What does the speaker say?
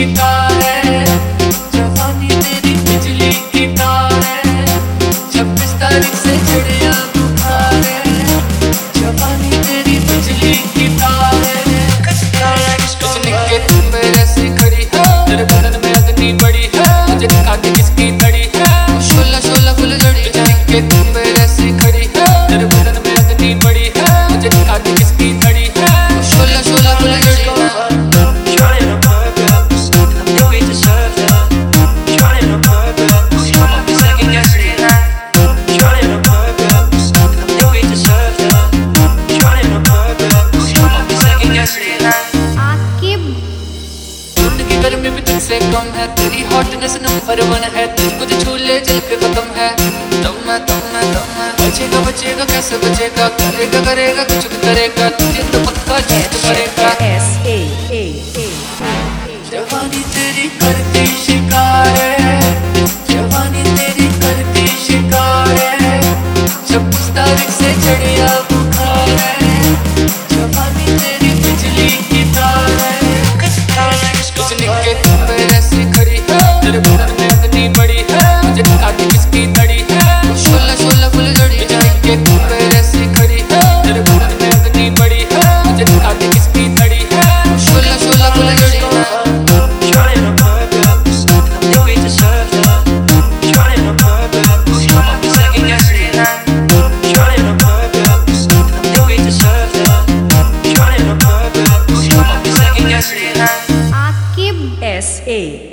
शिकार है, जवानी तेरी बिजली की तार है, 26 तारीख से चढ़िया बुखार है, जवानी तेरी बिजली की तार है। कुछ निके तुम मेरे से खड़ी है, तेरे बदन में अग्नि बड़ी है, मुझे दिखा के किसकी धड़ी है, शोला शोला फुल झड़ी। कुछ निके तुम मेरे से खड़ी है, तेरे बदन में अग्नि बड़ी है, मुझे दिखा के किसकी धड़ी है, शोला शोला फुल झड़ी। गर्मी भी तुझसे कम है, तेरी हॉटनेस नंबर 1 है, तुझको जो छू ले जल के खत्म है, दम है दम है दम है। बचेगा बचेगा कैसे बचेगा, करेगा करेगा कुछ भी करेगा, तुझे तो पक्का जीत पड़ेगा। जवानी तेरी करती शिकार है, जवानी तेरी करती शिकार है, 26 तारीख से चढ़िया बुखार है, जवानी तेरी बिजली की तार है। कुछ निके तुम मेरे से खड़ी है, तेरे बदन में अग्नि बड़ी है, मुझे दिखा के किसकी धड़ी है, शोला शोला फुल झड़ी। कुछ निके तुम मेरे से खड़ी है, तेरे बदन में अग्नि बड़ी है, मुझे दिखा के किसकी धड़ी है, शोला शोला फुल झड़ी। Akib SA